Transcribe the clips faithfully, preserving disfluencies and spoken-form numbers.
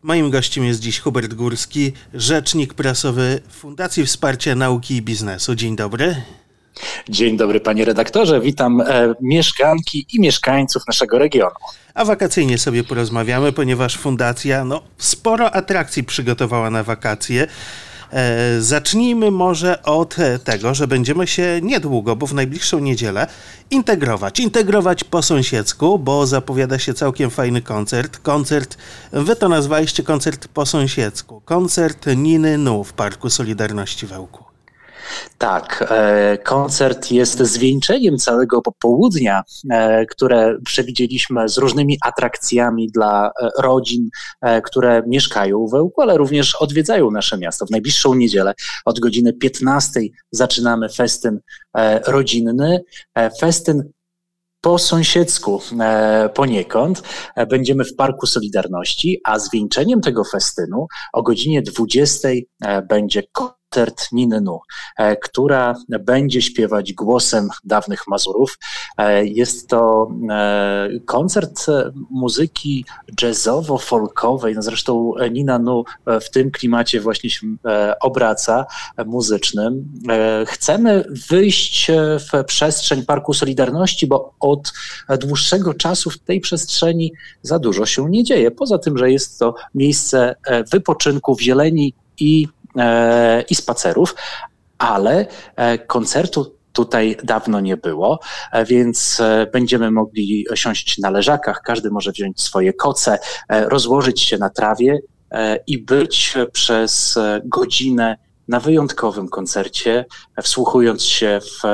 Moim gościem jest dziś Hubert Górski, rzecznik prasowy Fundacji Wsparcia Nauki i Biznesu. Dzień dobry. Dzień dobry, panie redaktorze. Witam e, mieszkanki i mieszkańców naszego regionu. A wakacyjnie sobie porozmawiamy, ponieważ fundacja no, sporo atrakcji przygotowała na wakacje. E, zacznijmy może od tego, że będziemy się niedługo, bo w najbliższą niedzielę, integrować. Integrować po sąsiedzku, bo zapowiada się całkiem fajny koncert. Koncert, wy to nazwaliście koncert po sąsiedzku. Koncert Niny Nu w Parku Solidarności w Ełku. Tak, e, koncert jest zwieńczeniem całego popołudnia, e, które przewidzieliśmy z różnymi atrakcjami dla e, rodzin, e, które mieszkają w Ełku, ale również odwiedzają nasze miasto. W najbliższą niedzielę od godziny piętnastej zaczynamy festyn e, rodzinny, e, festyn po sąsiedzku e, poniekąd. E, będziemy w Parku Solidarności, a zwieńczeniem tego festynu o godzinie dwudziestej e, będzie koncert Niny Nu, e, która będzie śpiewać głosem dawnych Mazurów. E, jest to e, koncert muzyki jazzowo-folkowej. No zresztą Nina Nu w tym klimacie właśnie się e, obraca e, muzycznym. E, chcemy wyjść w przestrzeń Parku Solidarności, bo od dłuższego czasu w tej przestrzeni za dużo się nie dzieje. Poza tym, że jest to miejsce wypoczynku, zieleni i i spacerów, ale koncertu tutaj dawno nie było, więc będziemy mogli siąść na leżakach, każdy może wziąć swoje koce, rozłożyć się na trawie i być przez godzinę na wyjątkowym koncercie, wsłuchując się w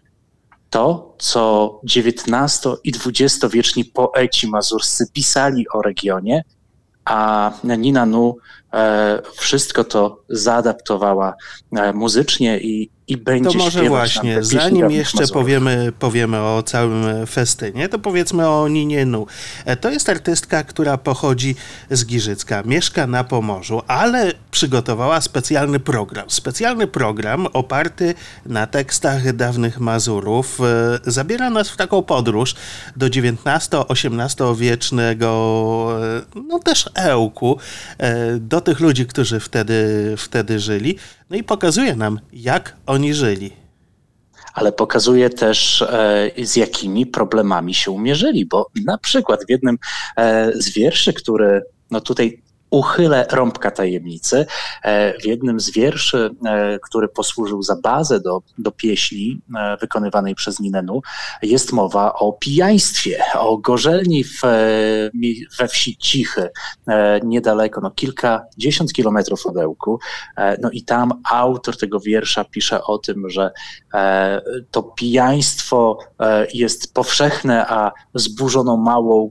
to, co dziewiętnasto- i dwudziestowieczni poeci mazurscy pisali o regionie, a Nina Nu e, wszystko to zaadaptowała e, muzycznie i, i będzie to może śpiewać właśnie, nam zanim jeszcze Mazurów. powiemy, powiemy o całym festynie, to powiedzmy o Ninie Nu. To jest artystka, która pochodzi z Giżycka, mieszka na Pomorzu, ale przygotowała specjalny program. Specjalny program oparty na tekstach dawnych Mazurów. Zabiera nas w taką podróż do dziewiętnasto-osiemnastowiecznego, no też Ełku, do tych ludzi, którzy wtedy, wtedy żyli. No i pokazuje nam, jak oni żyli. Ale pokazuje też, e, z jakimi problemami się mierzyli, bo na przykład w jednym e, z wierszy, który no tutaj uchylę rąbka tajemnicy, e, w jednym z wierszy, e, który posłużył za bazę do, do pieśni e, wykonywanej przez Ninę Nu, jest mowa o pijaństwie, o gorzelni w, we wsi Cichy, e, niedaleko, no kilkadziesiąt kilometrów od Ełku. E, no i tam autor tego wiersza pisze o tym, że e, to pijaństwo e, jest powszechne, a zburzono małą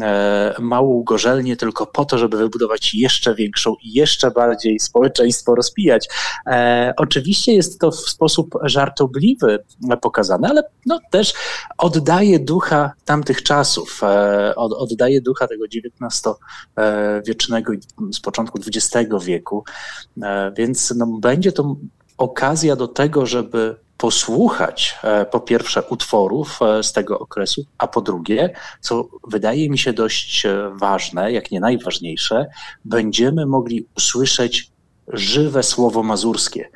małą gorzelnię tylko po to, żeby wybudować jeszcze większą i jeszcze bardziej społeczeństwo rozpijać. E, oczywiście jest to w sposób żartobliwy pokazane, ale no, też oddaje ducha tamtych czasów, e, od, oddaje ducha tego dziewiętnastowiecznego i z początku dwudziestego wieku, e, więc no, będzie to okazja do tego, żeby posłuchać po pierwsze utworów z tego okresu, a po drugie, co wydaje mi się dość ważne, jak nie najważniejsze, będziemy mogli usłyszeć żywe słowo mazurskie,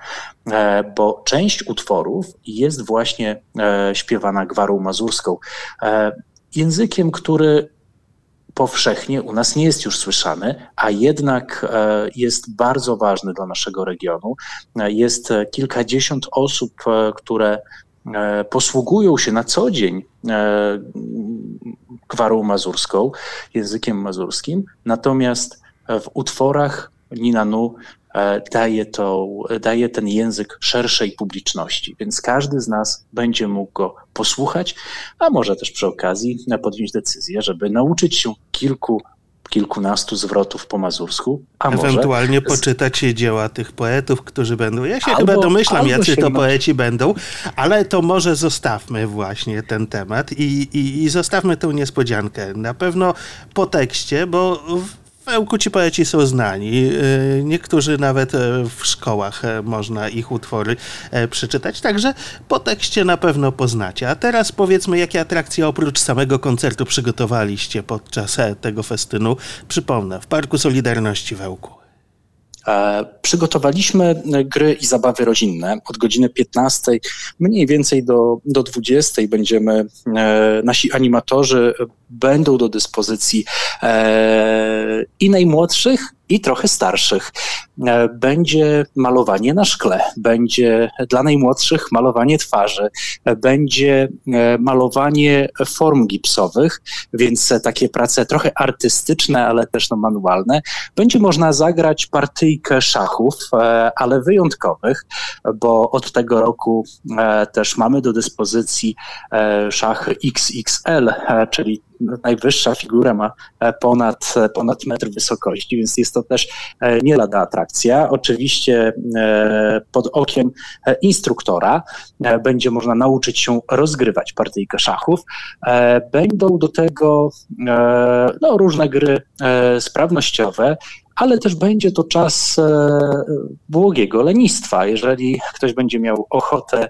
bo część utworów jest właśnie śpiewana gwarą mazurską. Językiem, który powszechnie u nas nie jest już słyszany, a jednak jest bardzo ważny dla naszego regionu. Jest kilkadziesiąt osób, które posługują się na co dzień gwarą mazurską, językiem mazurskim, natomiast w utworach Nina Nu daje, to, daje ten język szerszej publiczności, więc każdy z nas będzie mógł go posłuchać, a może też przy okazji podjąć decyzję, żeby nauczyć się kilku, kilkunastu zwrotów po mazursku, a może... Ewentualnie poczytać dzieła tych poetów, którzy będą. Ja się albo, chyba domyślam, jacy to sięgnąć. poeci będą, ale to może zostawmy właśnie ten temat i, i, i zostawmy tę niespodziankę. Na pewno po tekście, bo W Ełku ci poeci są znani. Niektórzy nawet w szkołach można ich utwory przeczytać, także po tekście na pewno poznacie. A teraz powiedzmy, jakie atrakcje oprócz samego koncertu przygotowaliście podczas tego festynu. Przypomnę, w Parku Solidarności w Ełku. Przygotowaliśmy gry i zabawy rodzinne. Od godziny piętnastej mniej więcej do, do dwudziestej będziemy, e, nasi animatorzy będą do dyspozycji e, i najmłodszych, i trochę starszych. E, będzie malowanie na szkle, będzie dla najmłodszych malowanie twarzy, e, będzie e, malowanie form gipsowych, więc takie prace trochę artystyczne, ale też no, manualne. Będzie można zagrać partyjkę szachów, e, ale wyjątkowych, bo od tego roku e, też mamy do dyspozycji e, szachy X X L, e, czyli najwyższa figura ma ponad, ponad metr wysokości, więc jest to też nie lada atrakcja. Oczywiście pod okiem instruktora będzie można nauczyć się rozgrywać partyjkę szachów. Będą do tego no, różne gry sprawnościowe, ale też będzie to czas błogiego lenistwa. Jeżeli ktoś będzie miał ochotę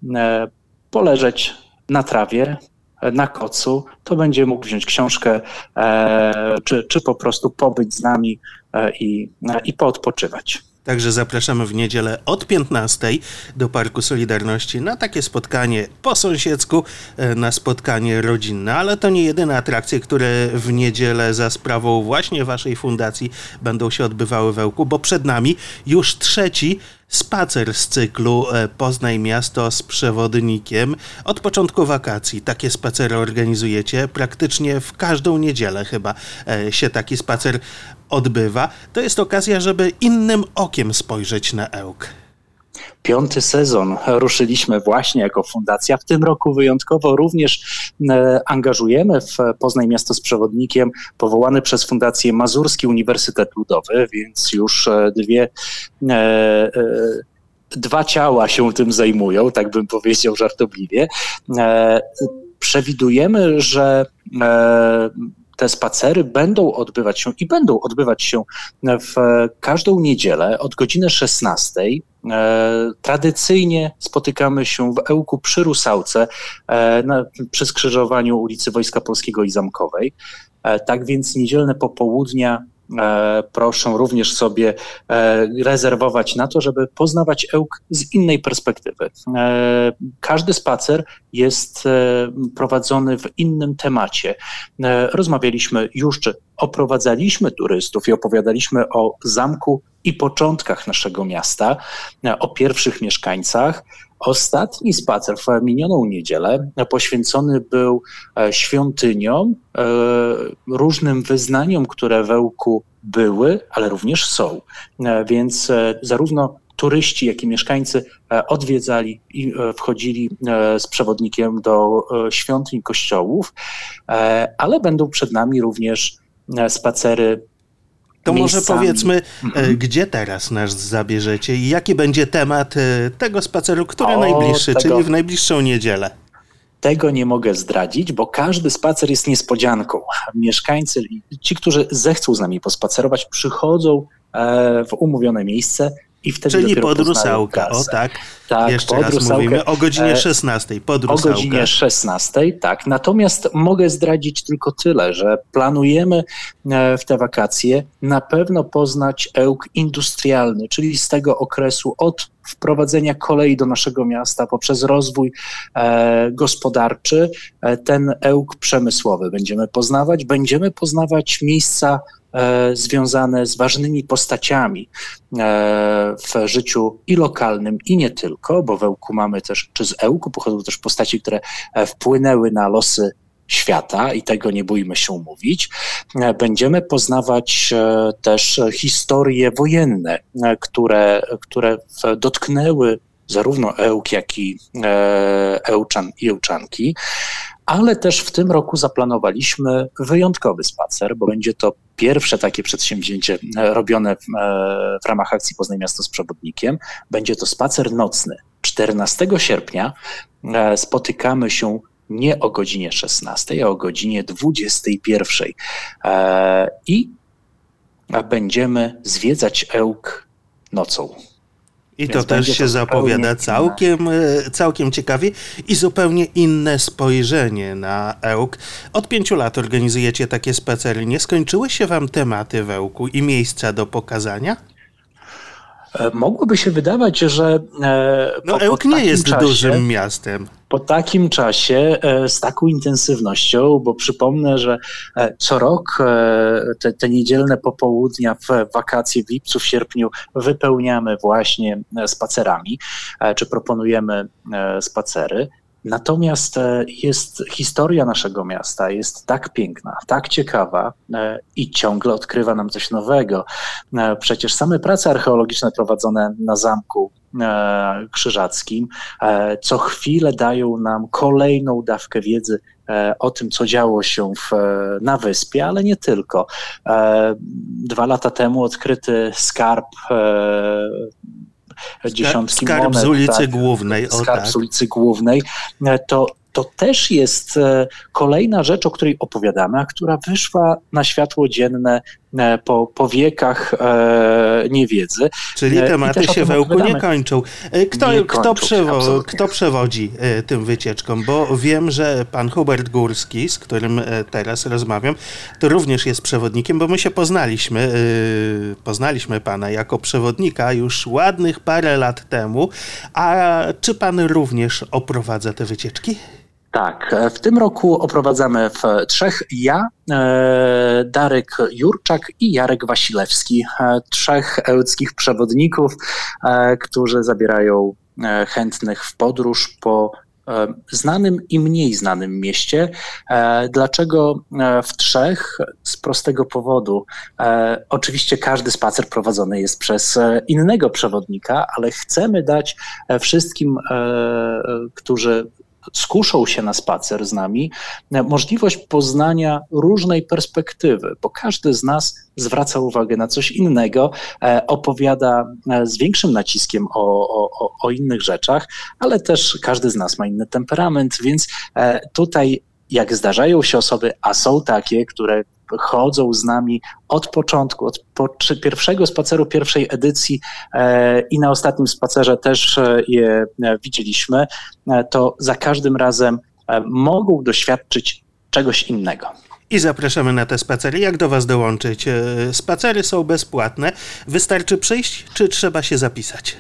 poleżeć na trawie, na kocu, to będzie mógł wziąć książkę e, czy, czy po prostu pobyć z nami e, i, e, i poodpoczywać. Także zapraszamy w niedzielę od piętnastej do Parku Solidarności na takie spotkanie po sąsiedzku, na spotkanie rodzinne, ale to nie jedyne atrakcje, które w niedzielę za sprawą właśnie waszej fundacji będą się odbywały w Ełku, bo przed nami już trzeci spacer z cyklu Poznaj Miasto z przewodnikiem. Od początku wakacji takie spacery organizujecie. Praktycznie w każdą niedzielę chyba się taki spacer odbywa. To jest okazja, żeby innym okiem spojrzeć na Ełk. Piąty sezon ruszyliśmy właśnie jako fundacja. W tym roku wyjątkowo również angażujemy w Poznaj Miasto z przewodnikiem powołany przez Fundację Mazurski Uniwersytet Ludowy, więc już dwie e, e, dwa ciała się tym zajmują, tak bym powiedział żartobliwie. E, przewidujemy, że e, te spacery będą odbywać się i będą odbywać się w każdą niedzielę od godziny szesnastej. E, tradycyjnie spotykamy się w Ełku przy Rusałce, e, na, przy skrzyżowaniu ulicy Wojska Polskiego i Zamkowej. E, tak więc niedzielne popołudnia e, proszę również sobie e, rezerwować na to, żeby poznawać Ełk z innej perspektywy. E, każdy spacer jest e, prowadzony w innym temacie. E, rozmawialiśmy już, czy oprowadzaliśmy turystów i opowiadaliśmy o zamku i początkach naszego miasta, o pierwszych mieszkańcach. Ostatni spacer w minioną niedzielę poświęcony był świątyniom, różnym wyznaniom, które w Ełku były, ale również są. Więc zarówno turyści, jak i mieszkańcy odwiedzali i wchodzili z przewodnikiem do świątyń, kościołów, ale będą przed nami również spacery. To miejscami. Może powiedzmy, mhm. gdzie teraz nas zabierzecie i jaki będzie temat tego spaceru, który o, najbliższy, tego, czyli w najbliższą niedzielę? Tego nie mogę zdradzić, bo każdy spacer jest niespodzianką. Mieszkańcy, ci, którzy zechcą z nami pospacerować, przychodzą w umówione miejsce i wtedy Czyli dopiero pod Rusałka, o tak. Tak, jeszcze pod raz Rusałkę, mówimy o godzinie szesnastej, pod Rusałka. O godzinie szesnastej, tak. Natomiast mogę zdradzić tylko tyle, że planujemy w te wakacje na pewno poznać Ełk industrialny, czyli z tego okresu od wprowadzenia kolei do naszego miasta poprzez rozwój e, gospodarczy, e, ten Ełk przemysłowy będziemy poznawać. Będziemy poznawać miejsca e, związane z ważnymi postaciami e, w życiu i lokalnym, i nie tylko, bo w Ełku mamy też, czy z Ełku pochodzą też postaci, które wpłynęły na losy świata i tego nie bójmy się mówić. Będziemy poznawać też historie wojenne, które, które dotknęły zarówno Ełk, jak i Ełczan i Ełczanki, ale też w tym roku zaplanowaliśmy wyjątkowy spacer, bo będzie to pierwsze takie przedsięwzięcie robione w, w ramach akcji Poznaj Miasto z przewodnikiem. Będzie to spacer nocny. czternastego sierpnia spotykamy się nie o godzinie szesnastej, a o godzinie dwudziestej pierwszej. I a będziemy zwiedzać Ełk nocą. I to Więc też będzie się to zapowiada zupełnie całkiem, e, całkiem ciekawie i zupełnie inne spojrzenie na Ełk. Od pięciu lat organizujecie takie spacery. Nie skończyły się wam tematy w Ełku i miejsca do pokazania? E, Mogłoby się wydawać, że e, No po, Ełk po nie takim jest czasie, dużym miastem. po takim czasie e, z taką intensywnością, bo przypomnę, że e, co rok e, te, te niedzielne popołudnia w wakacje w lipcu, w sierpniu wypełniamy właśnie e, spacerami, e, czy proponujemy e, spacery. Natomiast e, jest historia naszego miasta, jest tak piękna, tak ciekawa e, i ciągle odkrywa nam coś nowego. E, Przecież same prace archeologiczne prowadzone na Zamku e, Krzyżackim e, co chwilę dają nam kolejną dawkę wiedzy e, o tym, co działo się w, na wyspie, ale nie tylko. E, Dwa lata temu odkryty skarb e, dziesiątki Skarb monet, z ulicy tak, Głównej, o skarb tak. z ulicy Głównej, e, to, to też jest e, kolejna rzecz, o której opowiadamy, a która wyszła na światło dzienne e, po, po wiekach e, niewiedzy. Czyli E, i tematy też o się tym w Ełku nie opowiadamy. kończą. E, Kto, Nie kto, kończą się, przewo- absolutnie. kto przewodzi e, tym wycieczkom? Bo wiem, że pan Hubert Górski, z którym e, teraz rozmawiam, to również jest przewodnikiem, bo my się poznaliśmy, e, poznaliśmy pana jako przewodnika już ładnych parę lat temu. A czy pan również oprowadza te wycieczki? Tak, e, w tym roku oprowadzamy w trzech, ja, e, Darek Jurczak i Jarek Wasilewski, e, trzech ełckich przewodników, e, którzy zabierają e, chętnych w podróż po e, znanym i mniej znanym mieście. E, Dlaczego e, w trzech? Z prostego powodu. E, Oczywiście każdy spacer prowadzony jest przez e, innego przewodnika, ale chcemy dać e, wszystkim, e, e, którzy skuszą się na spacer z nami, e, możliwość poznania różnej perspektywy, bo każdy z nas zwraca uwagę na coś innego, e, opowiada e, z większym naciskiem o, o, o- o innych rzeczach, ale też każdy z nas ma inny temperament, więc e, tutaj jak zdarzają się osoby, a są takie, które chodzą z nami od początku, od po, czy pierwszego spaceru, pierwszej edycji e, i na ostatnim spacerze też e, je e, widzieliśmy, e, to za każdym razem e, mogą doświadczyć czegoś innego. I zapraszamy na te spacery. Jak do was dołączyć? E, Spacery są bezpłatne. Wystarczy przyjść, czy trzeba się zapisać?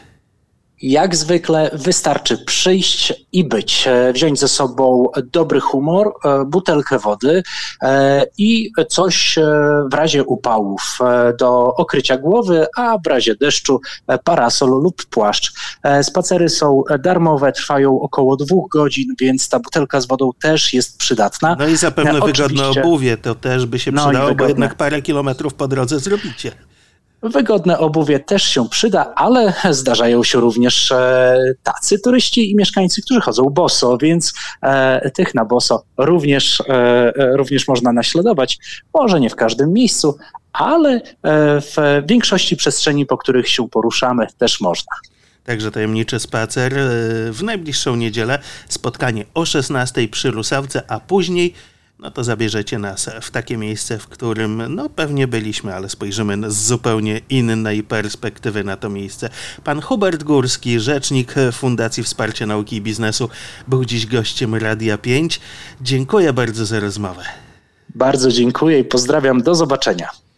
Jak zwykle wystarczy przyjść i być, e, wziąć ze sobą dobry humor, e, butelkę wody e, i coś e, w razie upałów e, do okrycia głowy, a w razie deszczu e, parasol lub płaszcz. E, Spacery są darmowe, trwają około dwóch godzin, więc ta butelka z wodą też jest przydatna. No i zapewne E, wygodne oczywiście- obuwie, to też by się No i przydało, bo wygodne. jednak parę kilometrów po drodze zrobicie. Wygodne obuwie też się przyda, ale zdarzają się również e, tacy turyści i mieszkańcy, którzy chodzą boso, więc e, tych na boso również, e, e, również można naśladować. Może nie w każdym miejscu, ale e, w większości przestrzeni, po których się poruszamy, też można. Także tajemniczy spacer e, w najbliższą niedzielę, spotkanie o szesnastej przy Rusawce, a później no to zabierzecie nas w takie miejsce, w którym no pewnie byliśmy, ale spojrzymy z zupełnie innej perspektywy na to miejsce. Pan Hubert Górski, rzecznik Fundacji Wsparcia Nauki i Biznesu, był dziś gościem Radia pięć. Dziękuję bardzo za rozmowę. Bardzo dziękuję i pozdrawiam. Do zobaczenia.